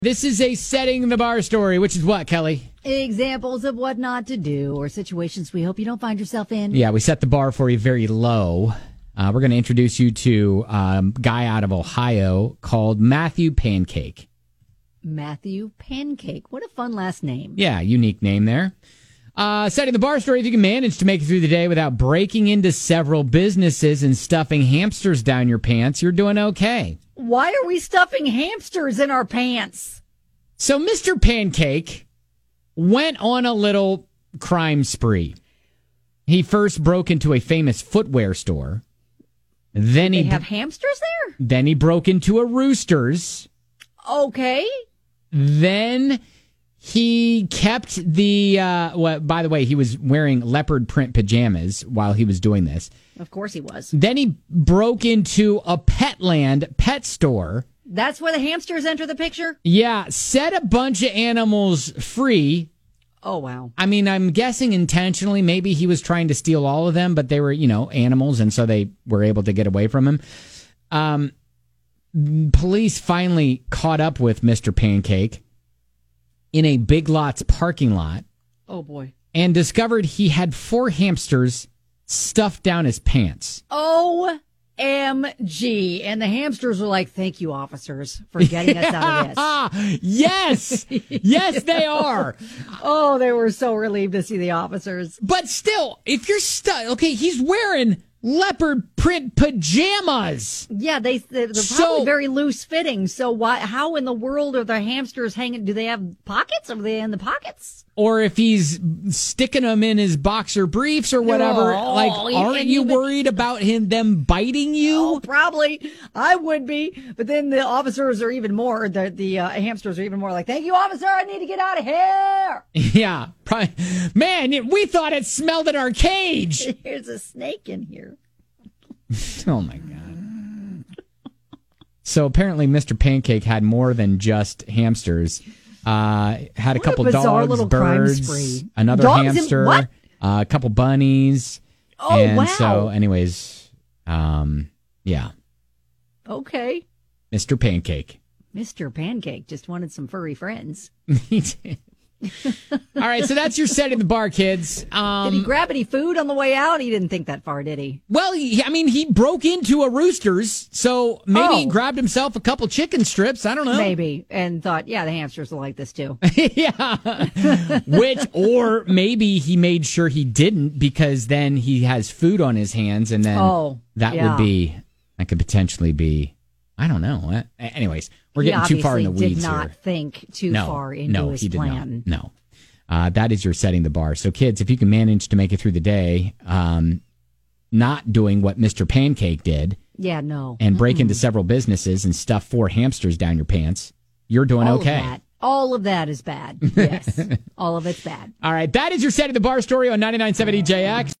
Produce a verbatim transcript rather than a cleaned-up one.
This is a setting the bar story, which is what, Kelly? Examples of what not to do or situations we hope you don't find yourself in. Yeah, we set the bar for you very low. Uh, we're going to introduce you to a um, guy out of Ohio called Matthew Pancake. Matthew Pancake. What a fun last name. Yeah, unique name there. Uh, setting the bar story, if you can manage to make it through the day without breaking into several businesses and stuffing hamsters down your pants, you're doing okay. Why are we stuffing hamsters in our pants? So Mister Pancake went on a little crime spree. He first broke into a famous footwear store. Then They he have hamsters there? Then he broke into a Rooster's. Okay. Then he kept the, uh, well, by the way, he was wearing leopard print pajamas while he was doing this. Of course he was. Then he broke into a Petland pet store. That's where the hamsters enter the picture? Yeah, set a bunch of animals free. Oh, wow. I mean, I'm guessing intentionally. Maybe he was trying to steal all of them, but they were, you know, animals, and so they were able to get away from him. Um, police finally caught up with Mister Pancake in a Big Lots parking lot. Oh, boy. And discovered he had four hamsters stuffed down his pants. O M G. And the hamsters were like, thank you, officers, for getting us out of this. Yes. Yes, they are. Oh, they were so relieved to see the officers. But still, if you're stuck, okay, he's wearing leopard print pajamas. Yeah, they, they're probably So- very loose fitting. So why? How in the world are the hamsters hanging? Do they have pockets? Are they in the pockets? Or if he's sticking them in his boxer briefs or whatever, Oh, like, and aren't you even- worried about him, them biting you? Oh, probably. I would be. But then the officers are even more, the, the uh, hamsters are even more like, thank you, officer. I need to get out of here. Yeah. Probably. Man, we thought it smelled in our cage. There's a snake in here. Oh, my God. So apparently Mister Pancake had more than just hamsters. Uh, had a What a couple bizarre dogs, little crime birds, spree. another Dogs and hamster, what? uh, a couple bunnies. Oh, and wow. so anyways, um, yeah, Okay. Mister Pancake. Mister Pancake just wanted some furry friends. He did. All right, so that's your set in the bar, kids. Um, Did he grab any food on the way out? He didn't think that far, did he? well, he, I mean, he broke into a Rooster's, so maybe he Oh. grabbed himself a couple chicken strips. I don't know. Maybe. And thought, yeah, the hamsters will like this too. Yeah. Which, or maybe he made sure he didn't because then he has food on his hands and then Oh, that yeah. would be, that could potentially be, I don't know. Uh, Anyways, we're He getting too far in the obviously weeds did not here. think too No, far into no, his he did plan. not. No. Uh, that is your setting the bar. So kids, if you can manage to make it through the day, um, not doing what Mister Pancake did Yeah, no. and break into several businesses and stuff four hamsters down your pants, you're doing All okay. Of that. All of that is bad. Yes. All of it's bad. All right, that is your setting the bar story on ninety-nine point seven E J X.